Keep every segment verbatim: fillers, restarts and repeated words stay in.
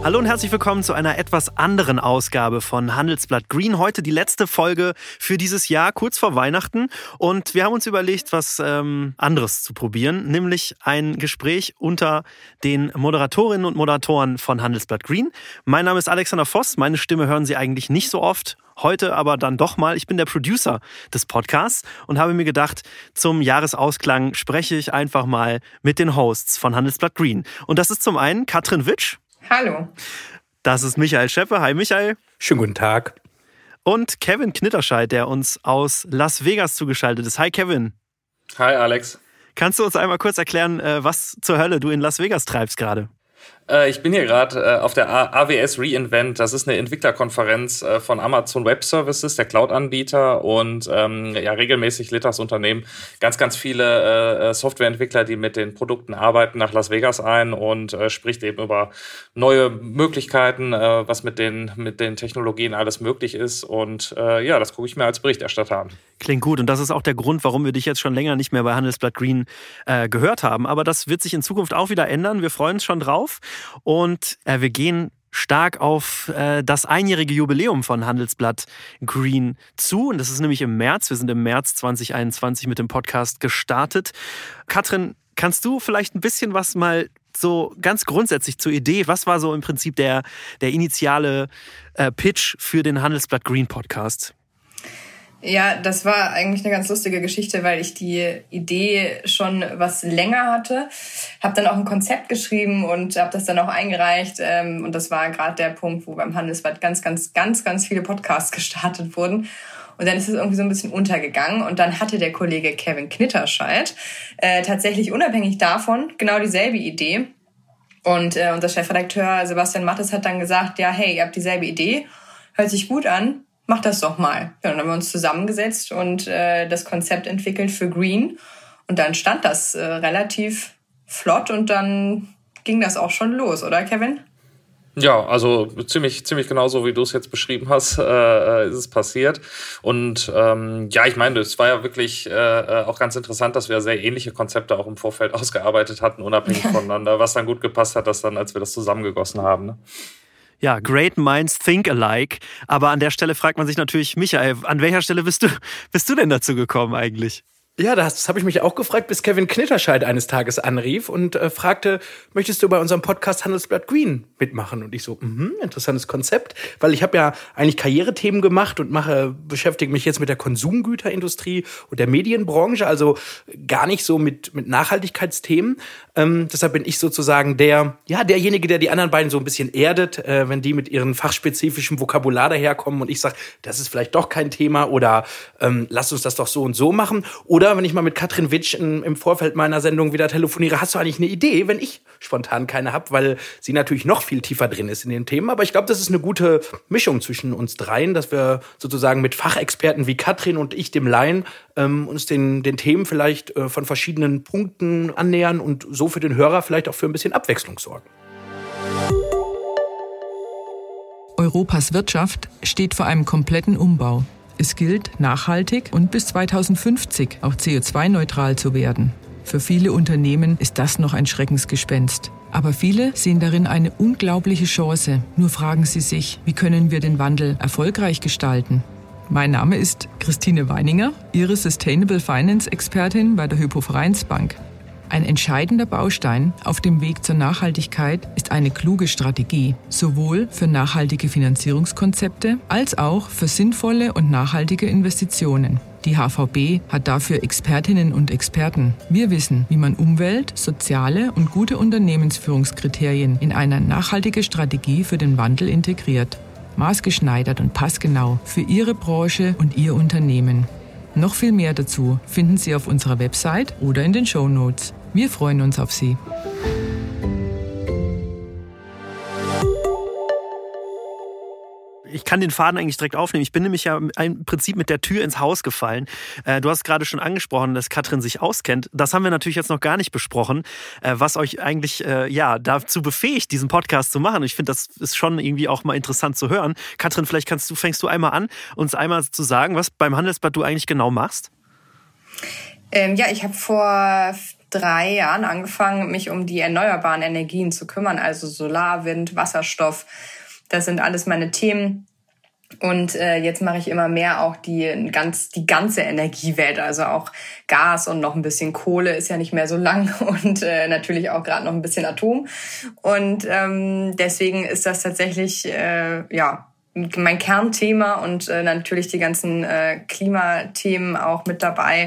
Hallo und herzlich willkommen zu einer etwas anderen Ausgabe von Handelsblatt Green. Heute die letzte Folge für dieses Jahr, kurz vor Weihnachten. Und wir haben uns überlegt, was ähm, anderes zu probieren, nämlich ein Gespräch unter den Moderatorinnen und Moderatoren von Handelsblatt Green. Mein Name ist Alexander Voss, meine Stimme hören Sie eigentlich nicht so oft. Heute aber dann doch mal. Ich bin der Producer des Podcasts und habe mir gedacht, zum Jahresausklang spreche ich einfach mal mit den Hosts von Handelsblatt Green. Und das ist zum einen Katrin Witsch. Hallo. Das ist Michael Scheppe. Hi Michael. Schönen guten Tag. Und Kevin Knitterscheid, der uns aus Las Vegas zugeschaltet ist. Hi Kevin. Hi Alex. Kannst du uns einmal kurz erklären, was zur Hölle du in Las Vegas treibst gerade? Ich bin hier gerade auf der A W S re:Invent. Das ist eine Entwicklerkonferenz von Amazon Web Services, der Cloud-Anbieter, und ähm, ja, regelmäßig lädt das Unternehmen ganz, ganz viele äh, Softwareentwickler, die mit den Produkten arbeiten, nach Las Vegas ein und äh, spricht eben über neue Möglichkeiten, äh, was mit den, mit den Technologien alles möglich ist. Und äh, ja, das gucke ich mir als Berichterstatter an. Klingt gut, und das ist auch der Grund, warum wir dich jetzt schon länger nicht mehr bei Handelsblatt Green äh, gehört haben. Aber das wird sich in Zukunft auch wieder ändern. Wir freuen uns schon drauf. Und äh, wir gehen stark auf äh, das einjährige Jubiläum von Handelsblatt Green zu. Und das ist nämlich im März. Wir sind im März zwanzig einundzwanzig mit dem Podcast gestartet. Katrin, kannst du vielleicht ein bisschen was mal so ganz grundsätzlich zur Idee, was war so im Prinzip der, der initiale äh, Pitch für den Handelsblatt Green Podcast? Ja, das war eigentlich eine ganz lustige Geschichte, weil ich die Idee schon was länger hatte. Habe dann auch ein Konzept geschrieben und habe das dann auch eingereicht. Und das war gerade der Punkt, wo beim Handelsblatt ganz, ganz, ganz, ganz viele Podcasts gestartet wurden. Und dann ist es irgendwie so ein bisschen untergegangen. Und dann hatte der Kollege Kevin Knitterscheid äh, tatsächlich unabhängig davon genau dieselbe Idee. Und äh, unser Chefredakteur Sebastian Mattes hat dann gesagt, ja, hey, ihr habt dieselbe Idee, hört sich gut an. Mach das doch mal. Ja, dann haben wir uns zusammengesetzt und äh, das Konzept entwickelt für Green. Und dann stand das äh, relativ flott und dann ging das auch schon los, oder Kevin? Ja, also ziemlich ziemlich genauso, wie du es jetzt beschrieben hast, äh, ist es passiert. Und ähm, ja, ich meine, es war ja wirklich äh, auch ganz interessant, dass wir sehr ähnliche Konzepte auch im Vorfeld ausgearbeitet hatten, unabhängig voneinander, was dann gut gepasst hat, dass dann, als wir das zusammengegossen haben, ne? Ja, great minds think alike. Aber an der Stelle fragt man sich natürlich, Michael, an welcher Stelle bist du, bist du denn dazu gekommen eigentlich? Ja, das, das habe ich mich auch gefragt, bis Kevin Knitterscheid eines Tages anrief und äh, fragte, möchtest du bei unserem Podcast Handelsblatt Green mitmachen? Und ich so, mhm, interessantes Konzept, weil ich habe ja eigentlich Karrierethemen gemacht und mache beschäftige mich jetzt mit der Konsumgüterindustrie und der Medienbranche, also gar nicht so mit mit Nachhaltigkeitsthemen. Ähm, deshalb bin ich sozusagen der, ja, derjenige, der die anderen beiden so ein bisschen erdet, äh, wenn die mit ihren fachspezifischen Vokabular daherkommen und ich sage, das ist vielleicht doch kein Thema oder ähm, lass uns das doch so und so machen. Oder Oder wenn ich mal mit Katrin Witsch in, im Vorfeld meiner Sendung wieder telefoniere, hast du eigentlich eine Idee, wenn ich spontan keine habe, weil sie natürlich noch viel tiefer drin ist in den Themen. Aber ich glaube, das ist eine gute Mischung zwischen uns dreien, dass wir sozusagen mit Fachexperten wie Katrin und ich, dem Laien, ähm, uns den, den Themen vielleicht äh, von verschiedenen Punkten annähern und so für den Hörer vielleicht auch für ein bisschen Abwechslung sorgen. Europas Wirtschaft steht vor einem kompletten Umbau. Es gilt, nachhaltig und bis zweitausendfünfzig auch C O zwei neutral zu werden. Für viele Unternehmen ist das noch ein Schreckensgespenst. Aber viele sehen darin eine unglaubliche Chance. Nur fragen sie sich, wie können wir den Wandel erfolgreich gestalten? Mein Name ist Christine Weininger, Ihre Sustainable Finance Expertin bei der Hypo Vereinsbank. Ein entscheidender Baustein auf dem Weg zur Nachhaltigkeit ist eine kluge Strategie, sowohl für nachhaltige Finanzierungskonzepte als auch für sinnvolle und nachhaltige Investitionen. Die H V B hat dafür Expertinnen und Experten. Wir wissen, wie man Umwelt-, soziale und gute Unternehmensführungskriterien in eine nachhaltige Strategie für den Wandel integriert. Maßgeschneidert und passgenau für Ihre Branche und Ihr Unternehmen. Noch viel mehr dazu finden Sie auf unserer Website oder in den Shownotes. Wir freuen uns auf Sie. Ich kann den Faden eigentlich direkt aufnehmen. Ich bin nämlich ja im Prinzip mit der Tür ins Haus gefallen. Du hast gerade schon angesprochen, dass Katrin sich auskennt. Das haben wir natürlich jetzt noch gar nicht besprochen, was euch eigentlich ja dazu befähigt, diesen Podcast zu machen. Ich finde, das ist schon irgendwie auch mal interessant zu hören. Katrin, vielleicht kannst du, fängst du einmal an, uns einmal zu sagen, was beim Handelsblatt du eigentlich genau machst? Ähm, ja, ich habe vor drei Jahren angefangen, mich um die erneuerbaren Energien zu kümmern, also Solar, Wind, Wasserstoff. Das sind alles meine Themen. Und äh, jetzt mache ich immer mehr auch die ganz die ganze Energiewelt, also auch Gas und noch ein bisschen Kohle ist ja nicht mehr so lang und äh, natürlich auch gerade noch ein bisschen Atom. Und ähm, deswegen ist das tatsächlich äh, ja mein Kernthema und äh, natürlich die ganzen äh, Klimathemen auch mit dabei.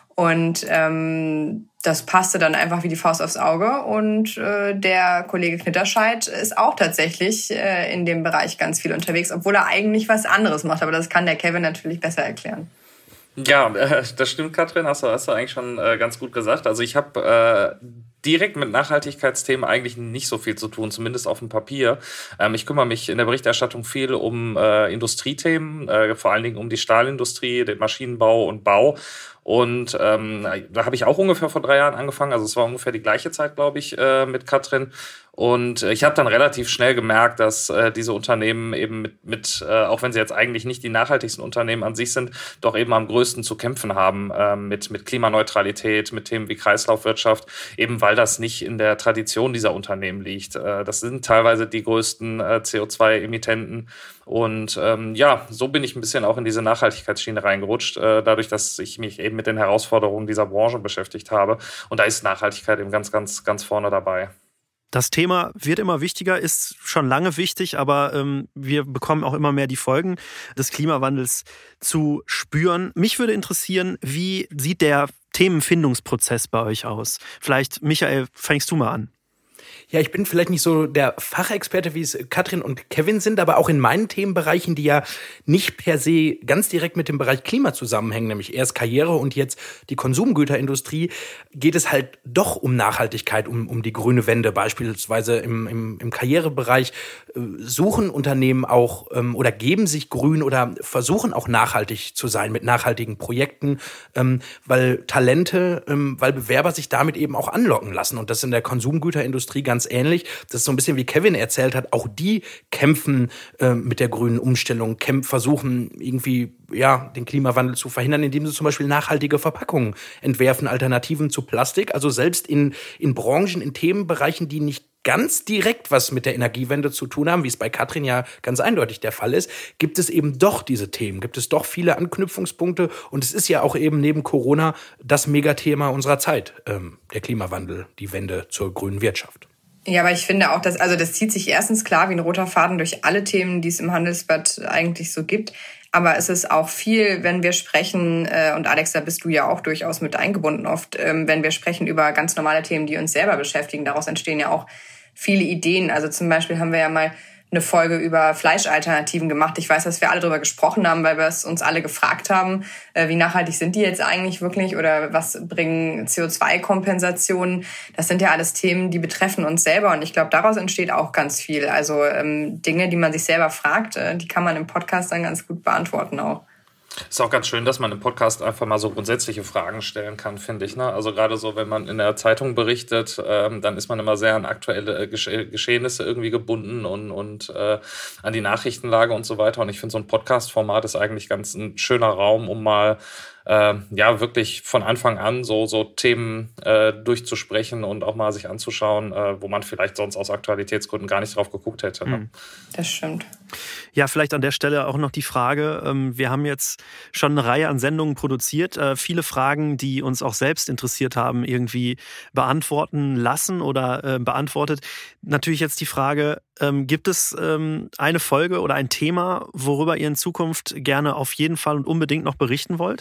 Und ähm, das passte dann einfach wie die Faust aufs Auge. Und äh, der Kollege Knitterscheid ist auch tatsächlich äh, in dem Bereich ganz viel unterwegs, obwohl er eigentlich was anderes macht. Aber das kann der Kevin natürlich besser erklären. Ja, äh, das stimmt, Katrin, hast du, hast du eigentlich schon äh, ganz gut gesagt. Also ich habe äh, direkt mit Nachhaltigkeitsthemen eigentlich nicht so viel zu tun, zumindest auf dem Papier. Ähm, ich kümmere mich in der Berichterstattung viel um äh, Industriethemen, äh, vor allen Dingen um die Stahlindustrie, den Maschinenbau und Bau. Und ähm, da habe ich auch ungefähr vor drei Jahren angefangen. Also es war ungefähr die gleiche Zeit, glaube ich, äh, mit Katrin. Und ich habe dann relativ schnell gemerkt, dass äh, diese Unternehmen eben mit, mit äh, auch wenn sie jetzt eigentlich nicht die nachhaltigsten Unternehmen an sich sind, doch eben am größten zu kämpfen haben äh, mit, mit Klimaneutralität, mit Themen wie Kreislaufwirtschaft, eben weil das nicht in der Tradition dieser Unternehmen liegt. Äh, das sind teilweise die größten äh, C O zwei Emittenten. Und ähm, ja, so bin ich ein bisschen auch in diese Nachhaltigkeitsschiene reingerutscht, äh, dadurch, dass ich mich eben mit den Herausforderungen dieser Branche beschäftigt habe. Und da ist Nachhaltigkeit eben ganz, ganz, ganz vorne dabei. Das Thema wird immer wichtiger, ist schon lange wichtig, aber ähm, wir bekommen auch immer mehr die Folgen des Klimawandels zu spüren. Mich würde interessieren, wie sieht der Themenfindungsprozess bei euch aus? Vielleicht, Michael, fängst du mal an. Ja, ich bin vielleicht nicht so der Fachexperte, wie es Katrin und Kevin sind, aber auch in meinen Themenbereichen, die ja nicht per se ganz direkt mit dem Bereich Klima zusammenhängen, nämlich erst Karriere und jetzt die Konsumgüterindustrie, geht es halt doch um Nachhaltigkeit, um, um die grüne Wende. Beispielsweise im, im, im Karrierebereich äh, suchen Unternehmen auch ähm, oder geben sich grün oder versuchen auch nachhaltig zu sein mit nachhaltigen Projekten, ähm, weil Talente, ähm, weil Bewerber sich damit eben auch anlocken lassen. Und das in der Konsumgüterindustrie ganz ähnlich. Das ist so ein bisschen wie Kevin erzählt hat. Auch die kämpfen äh, mit der grünen Umstellung, kämpfen, versuchen irgendwie ja den Klimawandel zu verhindern, indem sie zum Beispiel nachhaltige Verpackungen entwerfen, Alternativen zu Plastik. Also selbst in, in Branchen, in Themenbereichen, die nicht ganz direkt was mit der Energiewende zu tun haben, wie es bei Katrin ja ganz eindeutig der Fall ist, gibt es eben doch diese Themen, gibt es doch viele Anknüpfungspunkte und es ist ja auch eben neben Corona das Megathema unserer Zeit, ähm, der Klimawandel, die Wende zur grünen Wirtschaft. Ja, aber ich finde auch, dass, also das zieht sich erstens klar wie ein roter Faden durch alle Themen, die es im Handelsblatt eigentlich so gibt. Aber es ist auch viel, wenn wir sprechen, äh, und Alex, da bist du ja auch durchaus mit eingebunden oft, ähm, wenn wir sprechen über ganz normale Themen, die uns selber beschäftigen. Daraus entstehen ja auch viele Ideen. Also zum Beispiel haben wir ja mal eine Folge über Fleischalternativen gemacht. Ich weiß, dass wir alle darüber gesprochen haben, weil wir es uns alle gefragt haben, wie nachhaltig sind die jetzt eigentlich wirklich oder was bringen C O zwei Kompensationen? Das sind ja alles Themen, die betreffen uns selber und ich glaube, daraus entsteht auch ganz viel. Also ähm, Dinge, die man sich selber fragt, äh, die kann man im Podcast dann ganz gut beantworten auch. Ist auch ganz schön, dass man im Podcast einfach mal so grundsätzliche Fragen stellen kann, finde ich. Ne? Also gerade so, wenn man in der Zeitung berichtet, ähm, dann ist man immer sehr an aktuelle Gesche- Geschehnisse irgendwie gebunden und, und äh, an die Nachrichtenlage und so weiter. Und ich finde, so ein Podcast-Format ist eigentlich ganz ein schöner Raum, um mal äh, ja wirklich von Anfang an so, so Themen äh, durchzusprechen und auch mal sich anzuschauen, äh, wo man vielleicht sonst aus Aktualitätsgründen gar nicht drauf geguckt hätte. Ne? Das stimmt. Ja, vielleicht an der Stelle auch noch die Frage, ähm, wir haben jetzt schon eine Reihe an Sendungen produziert, äh, viele Fragen, die uns auch selbst interessiert haben, irgendwie beantworten lassen oder äh, beantwortet. Natürlich jetzt die Frage, ähm, gibt es ähm, eine Folge oder ein Thema, worüber ihr in Zukunft gerne auf jeden Fall und unbedingt noch berichten wollt?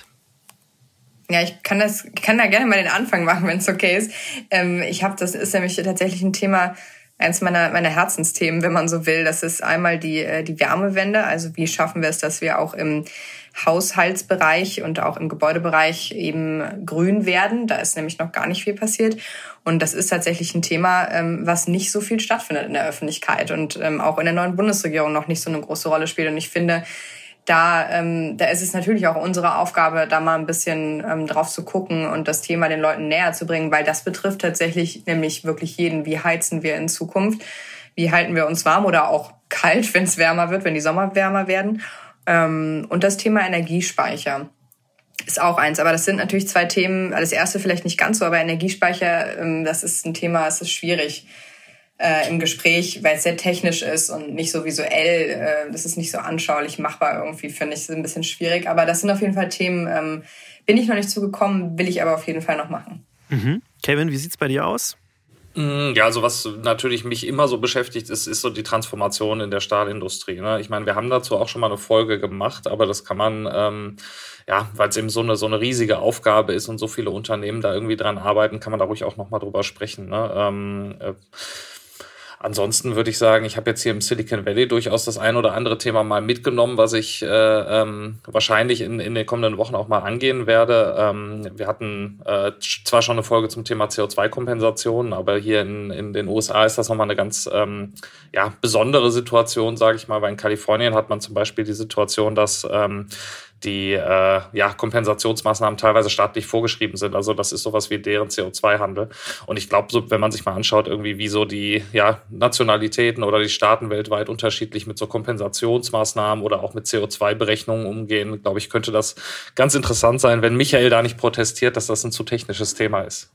Ja, ich kann das, ich kann da gerne mal den Anfang machen, wenn es okay ist. Ähm, ich habe, das ist nämlich tatsächlich ein Thema, eins meiner, meiner Herzensthemen, wenn man so will. Das ist einmal die, die Wärmewende. Also wie schaffen wir es, dass wir auch im Haushaltsbereich und auch im Gebäudebereich eben grün werden. Da ist nämlich noch gar nicht viel passiert. Und das ist tatsächlich ein Thema, was nicht so viel stattfindet in der Öffentlichkeit und auch in der neuen Bundesregierung noch nicht so eine große Rolle spielt. Und ich finde, Da, ähm, da ist es natürlich auch unsere Aufgabe, da mal ein bisschen ähm, drauf zu gucken und das Thema den Leuten näher zu bringen, weil das betrifft tatsächlich nämlich wirklich jeden. Wie heizen wir in Zukunft? Wie halten wir uns warm oder auch kalt, wenn es wärmer wird, wenn die Sommer wärmer werden? Ähm, und das Thema Energiespeicher. ist auch eins. Aber das sind natürlich zwei Themen. Das erste vielleicht nicht ganz so, aber Energiespeicher, das ist ein Thema, es ist schwierig äh, im Gespräch, weil es sehr technisch ist und nicht so visuell. Äh, das ist nicht so anschaulich machbar irgendwie, finde ich. Das ist ein bisschen schwierig. Aber das sind auf jeden Fall Themen, ähm, bin ich noch nicht zugekommen, will ich aber auf jeden Fall noch machen. Mhm. Kevin, wie sieht's bei dir aus? Ja, also was natürlich mich immer so beschäftigt, ist, ist so die Transformation in der Stahlindustrie. Ne? Ich meine, wir haben dazu auch schon mal eine Folge gemacht, aber das kann man, ähm, ja, weil es eben so eine so eine riesige Aufgabe ist und so viele Unternehmen da irgendwie dran arbeiten, kann man da ruhig auch noch mal drüber sprechen. Ne? Ähm, äh, Ansonsten würde ich sagen, ich habe jetzt hier im Silicon Valley durchaus das ein oder andere Thema mal mitgenommen, was ich äh, ähm, wahrscheinlich in, in den kommenden Wochen auch mal angehen werde. Ähm, wir hatten äh, zwar schon eine Folge zum Thema C O zwei Kompensation, aber hier in, in den U S A ist das nochmal eine ganz ähm, ja, besondere Situation, sage ich mal, weil in Kalifornien hat man zum Beispiel die Situation, dass ähm, die äh, ja, Kompensationsmaßnahmen teilweise staatlich vorgeschrieben sind. Also das ist sowas wie deren C O zwei Handel. Und ich glaube, so, wenn man sich mal anschaut, irgendwie wie so die ja, Nationalitäten oder die Staaten weltweit unterschiedlich mit so Kompensationsmaßnahmen oder auch mit C O zwei Berechnungen umgehen, glaube ich, könnte das ganz interessant sein, wenn Michael da nicht protestiert, dass das ein zu technisches Thema ist.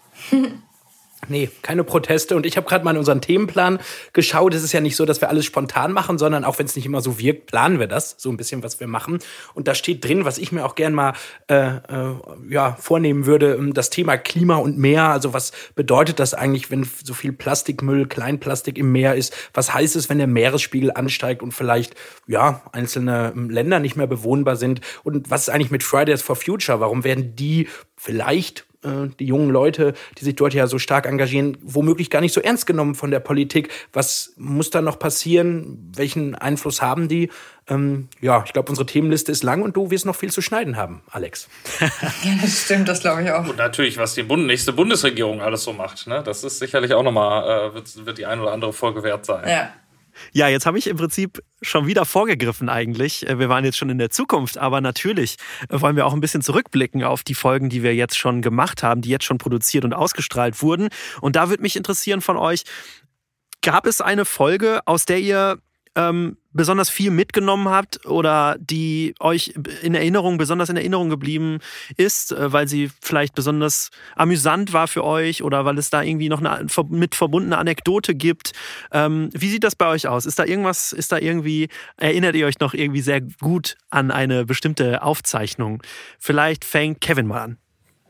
Nee, keine Proteste. Und ich habe gerade mal in unseren Themenplan geschaut. Es ist ja nicht so, dass wir alles spontan machen, sondern auch wenn es nicht immer so wirkt, planen wir das, so ein bisschen, was wir machen. Und da steht drin, was ich mir auch gern mal äh, äh, ja, vornehmen würde, das Thema Klima und Meer. Also was bedeutet das eigentlich, wenn so viel Plastikmüll, Kleinplastik im Meer ist? Was heißt es, wenn der Meeresspiegel ansteigt und vielleicht ja einzelne Länder nicht mehr bewohnbar sind? Und was ist eigentlich mit Fridays for Future? Warum werden die vielleicht die jungen Leute, die sich dort ja so stark engagieren, womöglich gar nicht so ernst genommen von der Politik? Was muss da noch passieren? Welchen Einfluss haben die? Ähm, ja, ich glaube, unsere Themenliste ist lang und du wirst noch viel zu schneiden haben, Alex. Ja, das stimmt, das glaube ich auch. Und natürlich, was die Bund- nächste Bundesregierung alles so macht. Ne? Das ist sicherlich auch nochmal, äh, wird, wird die ein oder andere Folge wert sein. Ja. Ja, jetzt habe ich im Prinzip schon wieder vorgegriffen eigentlich. Wir waren jetzt schon in der Zukunft, aber natürlich wollen wir auch ein bisschen zurückblicken auf die Folgen, die wir jetzt schon gemacht haben, die jetzt schon produziert und ausgestrahlt wurden. Und da würde mich interessieren von euch, gab es eine Folge, aus der ihr ähm, besonders viel mitgenommen habt oder die euch in Erinnerung, besonders in Erinnerung geblieben ist, weil sie vielleicht besonders amüsant war für euch oder weil es da irgendwie noch eine mit verbundene Anekdote gibt? Ähm, wie sieht das bei euch aus? Ist da irgendwas, ist da irgendwie, erinnert ihr euch noch irgendwie sehr gut an eine bestimmte Aufzeichnung? Vielleicht fängt Kevin mal an.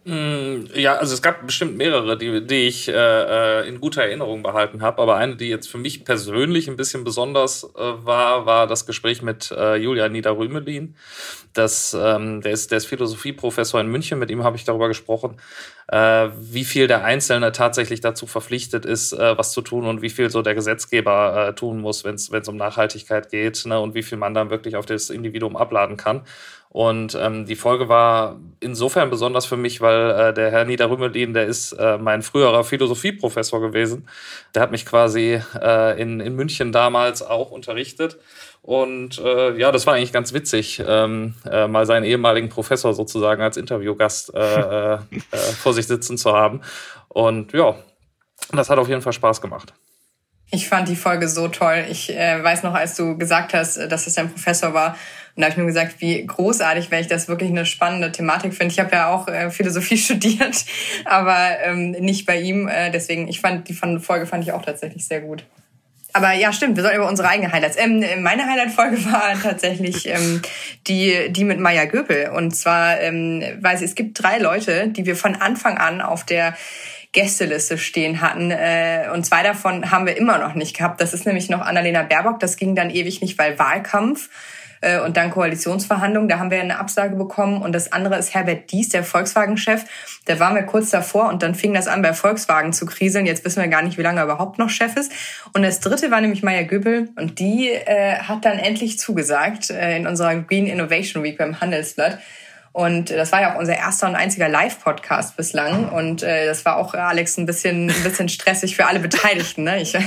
Ja, also es gab bestimmt mehrere, die, die ich äh, in guter Erinnerung behalten habe, aber eine, die jetzt für mich persönlich ein bisschen besonders äh, war, war das Gespräch mit äh, Julian Nieder-Rümelin. Das, ähm, der ist, der ist Philosophieprofessor in München, mit ihm habe ich darüber gesprochen, äh, wie viel der Einzelne tatsächlich dazu verpflichtet ist, äh, was zu tun und wie viel so der Gesetzgeber äh, tun muss, wenn es um Nachhaltigkeit geht, ne, und wie viel man dann wirklich auf das Individuum abladen kann. Und ähm, die Folge war insofern besonders für mich, weil äh, der Herr Nieder-Rümelin, der ist äh, mein früherer Philosophieprofessor gewesen. Der hat mich quasi äh, in, in München damals auch unterrichtet. Und äh, ja, das war eigentlich ganz witzig, ähm, äh, mal seinen ehemaligen Professor sozusagen als Interviewgast äh, äh, vor sich sitzen zu haben. Und ja, das hat auf jeden Fall Spaß gemacht. Ich fand die Folge so toll. Ich äh, weiß noch, als du gesagt hast, dass es dein Professor war, und da habe ich nur gesagt, wie großartig, weil ich das wirklich eine spannende Thematik finde. Ich habe ja auch äh, Philosophie studiert, aber ähm, nicht bei ihm. Äh, deswegen, ich fand die Folge fand ich auch tatsächlich sehr gut. Aber ja, stimmt, wir sollten über unsere eigenen Highlights. Ähm, meine Highlight-Folge war tatsächlich ähm, die die mit Maya Göpel. Und zwar, ähm, weil es gibt drei Leute, die wir von Anfang an auf der Gästeliste stehen hatten. Äh, und zwei davon haben wir immer noch nicht gehabt. Das ist nämlich noch Annalena Baerbock. Das ging dann ewig nicht, weil Wahlkampf äh, und dann Koalitionsverhandlungen. Da haben wir eine Absage bekommen. Und das andere ist Herbert Diess, der Volkswagen-Chef. Da waren wir kurz davor und dann fing das an, bei Volkswagen zu kriseln. Jetzt wissen wir gar nicht, wie lange er überhaupt noch Chef ist. Und das dritte war nämlich Maya Göpel. Und die äh, hat dann endlich zugesagt äh, in unserer Green Innovation Week beim Handelsblatt. Und das war ja auch unser erster und einziger Live-Podcast bislang. Und äh, das war auch, Alex, ein bisschen, ein bisschen stressig für alle Beteiligten. Ne? Ich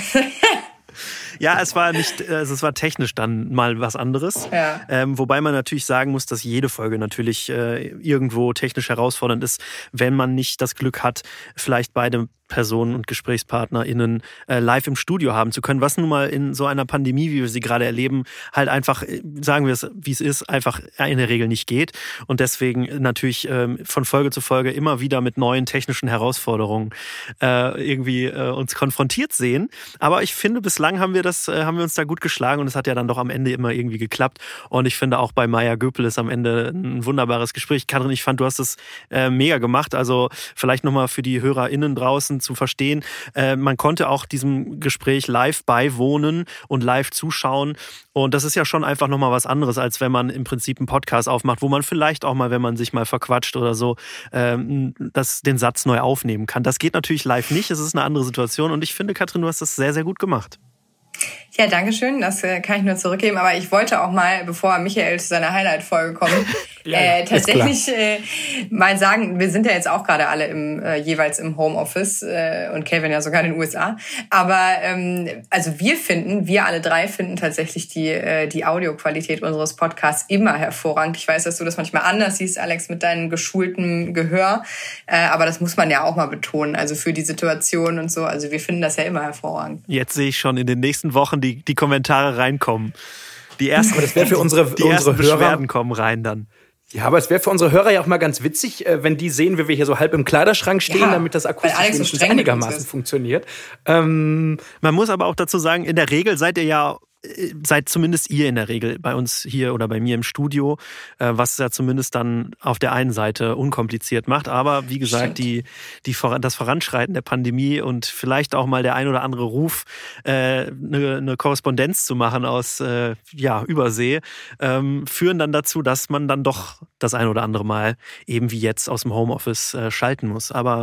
Ja, es war nicht, also es war technisch dann mal was anderes. Ja. Ähm, wobei man natürlich sagen muss, dass jede Folge natürlich äh, irgendwo technisch herausfordernd ist, wenn man nicht das Glück hat, vielleicht beide Gesprächspersonen und GesprächspartnerInnen äh, live im Studio haben zu können, was nun mal in so einer Pandemie, wie wir sie gerade erleben, halt einfach, sagen wir es, wie es ist, einfach in der Regel nicht geht. Und deswegen natürlich ähm, von Folge zu Folge immer wieder mit neuen technischen Herausforderungen äh, irgendwie äh, uns konfrontiert sehen. Aber ich finde, bislang haben wir das, äh, haben wir uns da gut geschlagen und es hat ja dann doch am Ende immer irgendwie geklappt. Und ich finde auch bei Maya Göpel ist am Ende ein wunderbares Gespräch. Katrin, ich fand, du hast es äh, mega gemacht. Also vielleicht nochmal für die HörerInnen draußen zu verstehen, äh, man konnte auch diesem Gespräch live beiwohnen und live zuschauen. Und das ist ja schon einfach nochmal was anderes, als wenn man im Prinzip einen Podcast aufmacht, wo man vielleicht auch mal, wenn man sich mal verquatscht oder so, ähm, das, den Satz neu aufnehmen kann. Das geht natürlich live nicht, es ist eine andere Situation. Und ich finde, Katrin, du hast das sehr, sehr gut gemacht. Ja, danke schön, das äh, kann ich nur zurückgeben. Aber ich wollte auch mal, bevor Michael zu seiner Highlight-Folge kommt, ja, äh, tatsächlich äh, mal sagen, wir sind ja jetzt auch gerade alle im äh, jeweils im Homeoffice äh, und Kevin ja sogar in den U S A. Aber ähm, also wir finden, wir alle drei finden tatsächlich die äh, die Audioqualität unseres Podcasts immer hervorragend. Ich weiß, dass du das manchmal anders siehst, Alex, mit deinem geschulten Gehör. Äh, aber das muss man ja auch mal betonen, also für die Situation und so. Also wir finden das ja immer hervorragend. Jetzt sehe ich schon in den nächsten Wochen die, die Kommentare reinkommen. Die ersten, aber das wäre für unsere, die unsere ersten Beschwerden Hörer, kommen rein dann. Ja, aber es wäre für unsere Hörer ja auch mal ganz witzig, wenn die sehen, wie wir hier so halb im Kleiderschrank stehen, ja, damit das akustisch wenigstens so einigermaßen funktioniert. Ähm, Man muss aber auch dazu sagen, in der Regel seid ihr ja seid zumindest ihr in der Regel bei uns hier oder bei mir im Studio, was ja zumindest dann auf der einen Seite unkompliziert macht. Aber wie gesagt, die, die, das Voranschreiten der Pandemie und vielleicht auch mal der ein oder andere Ruf, eine, eine Korrespondenz zu machen aus ja, Übersee, führen dann dazu, dass man dann doch das ein oder andere Mal eben wie jetzt aus dem Homeoffice schalten muss. Aber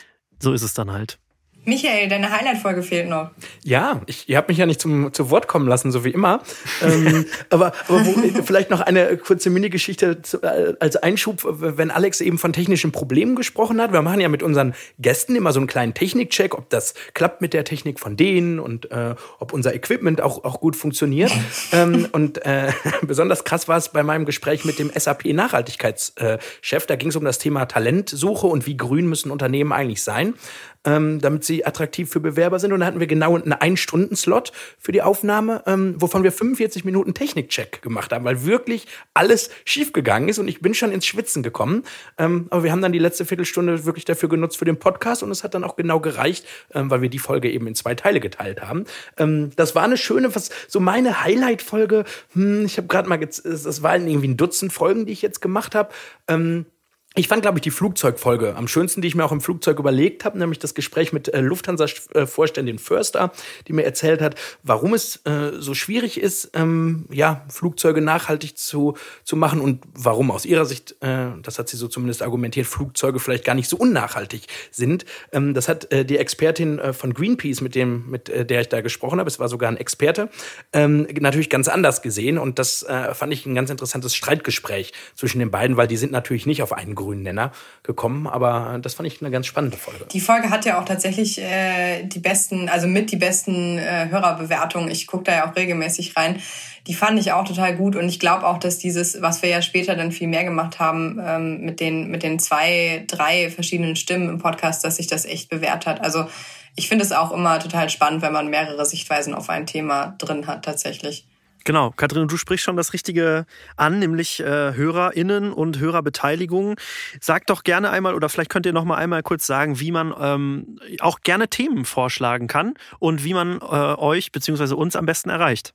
so ist es dann halt. Michael, deine Highlight-Folge fehlt noch. Ja, ich, ihr habt mich ja nicht zum, zu Wort kommen lassen, so wie immer. ähm, aber aber wo, vielleicht noch eine kurze Mini-Geschichte zu, äh, als Einschub, wenn Alex eben von technischen Problemen gesprochen hat. Wir machen ja mit unseren Gästen immer so einen kleinen Technik-Check, ob das klappt mit der Technik von denen und äh, ob unser Equipment auch, auch gut funktioniert. ähm, und äh, besonders krass war es bei meinem Gespräch mit dem S A P-Nachhaltigkeitschef. Da ging es um das Thema Talentsuche und wie grün müssen Unternehmen eigentlich sein, Ähm, damit sie attraktiv für Bewerber sind. Und da hatten wir genau einen Ein-Stunden-Slot für die Aufnahme, ähm, wovon wir fünfundvierzig Minuten Technik-Check gemacht haben, weil wirklich alles schiefgegangen ist und ich bin schon ins Schwitzen gekommen. Ähm, aber wir haben dann die letzte Viertelstunde wirklich dafür genutzt für den Podcast und es hat dann auch genau gereicht, ähm, weil wir die Folge eben in zwei Teile geteilt haben. Ähm, das war eine schöne, was so meine Highlight-Folge, hm, ich habe gerade mal, das waren irgendwie ein Dutzend Folgen, die ich jetzt gemacht habe. Ähm, Ich fand, glaube ich, die Flugzeugfolge am schönsten, die ich mir auch im Flugzeug überlegt habe, nämlich das Gespräch mit äh, Lufthansa-Vorständin Förster, die mir erzählt hat, warum es äh, so schwierig ist, ähm, ja, Flugzeuge nachhaltig zu, zu machen und warum aus ihrer Sicht, äh, das hat sie so zumindest argumentiert, Flugzeuge vielleicht gar nicht so unnachhaltig sind. Ähm, das hat äh, die Expertin äh, von Greenpeace, mit dem, mit äh, der ich da gesprochen habe, es war sogar ein Experte, ähm, natürlich ganz anders gesehen und das äh, fand ich ein ganz interessantes Streitgespräch zwischen den beiden, weil die sind natürlich nicht auf einen grünen Nenner gekommen, aber das fand ich eine ganz spannende Folge. Die Folge hat ja auch tatsächlich äh, die besten, also mit die besten äh, Hörerbewertungen. Ich gucke da ja auch regelmäßig rein. Die fand ich auch total gut und ich glaube auch, dass dieses, was wir ja später dann viel mehr gemacht haben, ähm, mit den mit den zwei, drei verschiedenen Stimmen im Podcast, dass sich das echt bewährt hat. Also ich finde es auch immer total spannend, wenn man mehrere Sichtweisen auf ein Thema drin hat tatsächlich. Genau, Katrin, du sprichst schon das Richtige an, nämlich äh, HörerInnen und Hörerbeteiligung. Sag doch gerne einmal, oder vielleicht könnt ihr noch mal einmal kurz sagen, wie man ähm, auch gerne Themen vorschlagen kann und wie man äh, euch bzw. uns am besten erreicht.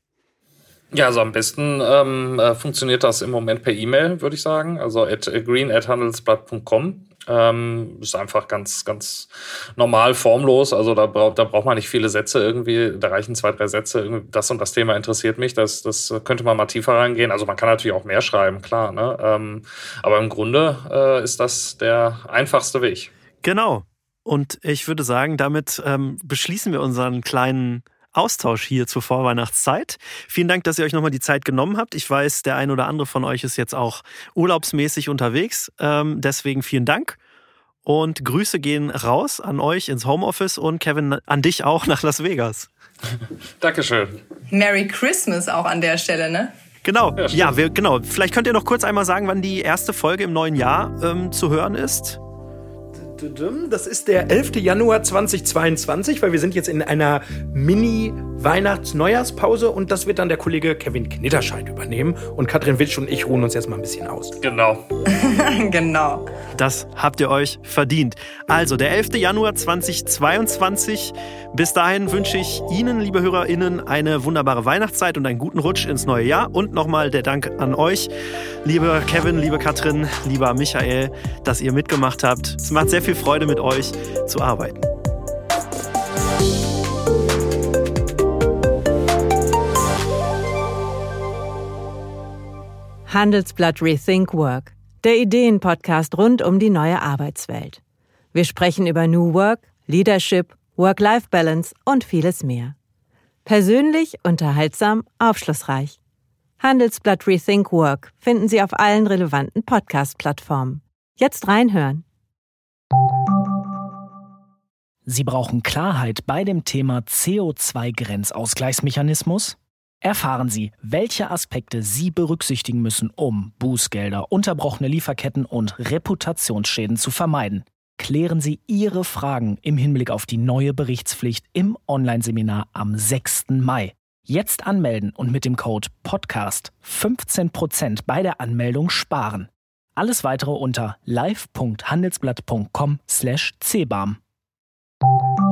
Ja, also am besten ähm, äh, funktioniert das im Moment per E-Mail, würde ich sagen. Also at green at handelsblatt punkt com. Ähm, ist einfach ganz, ganz normal, formlos. Also da, bra- da braucht man nicht viele Sätze irgendwie. Da reichen zwei, drei Sätze. Irgendwie das und das Thema interessiert mich. Das, das könnte man mal tiefer reingehen. Also man kann natürlich auch mehr schreiben, klar. Ne? Ähm, aber im Grunde äh, ist das der einfachste Weg. Genau. Und ich würde sagen, damit ähm, beschließen wir unseren kleinen Austausch hier zur Vorweihnachtszeit. Vielen Dank, dass ihr euch nochmal die Zeit genommen habt. Ich weiß, der ein oder andere von euch ist jetzt auch urlaubsmäßig unterwegs. Ähm, deswegen vielen Dank. Und Grüße gehen raus an euch ins Homeoffice und Kevin, an dich auch nach Las Vegas. Dankeschön. Merry Christmas auch an der Stelle, ne? Genau, ja, ja wir, genau. Vielleicht könnt ihr noch kurz einmal sagen, wann die erste Folge im neuen Jahr ähm, zu hören ist. Das ist der elfter Januar zweitausendzweiundzwanzig, weil wir sind jetzt in einer Mini-Weihnachts-Neujahrspause und das wird dann der Kollege Kevin Knitterscheid übernehmen. Und Katrin Witsch und ich ruhen uns jetzt mal ein bisschen aus. Genau. Genau. Das habt ihr euch verdient. Also, der elfter Januar zweitausendzweiundzwanzig. Bis dahin wünsche ich Ihnen, liebe HörerInnen, eine wunderbare Weihnachtszeit und einen guten Rutsch ins neue Jahr. Und nochmal der Dank an euch, lieber Kevin, liebe Katrin, lieber Michael, dass ihr mitgemacht habt. Es macht sehr viel Freude, mit euch zu arbeiten. Handelsblatt Rethink Work, der Ideen-Podcast rund um die neue Arbeitswelt. Wir sprechen über New Work, Leadership, Work-Life-Balance und vieles mehr. Persönlich, unterhaltsam, aufschlussreich. Handelsblatt Rethink Work finden Sie auf allen relevanten Podcast-Plattformen. Jetzt reinhören. Sie brauchen Klarheit bei dem Thema C O zwei Grenzausgleichsmechanismus? Erfahren Sie, welche Aspekte Sie berücksichtigen müssen, um Bußgelder, unterbrochene Lieferketten und Reputationsschäden zu vermeiden. Klären Sie Ihre Fragen im Hinblick auf die neue Berichtspflicht im Online-Seminar am sechsten Mai. Jetzt anmelden und mit dem Code Podcast fünfzehn Prozent bei der Anmeldung sparen. Alles weitere unter live punkt handelsblatt punkt com slash c b a m.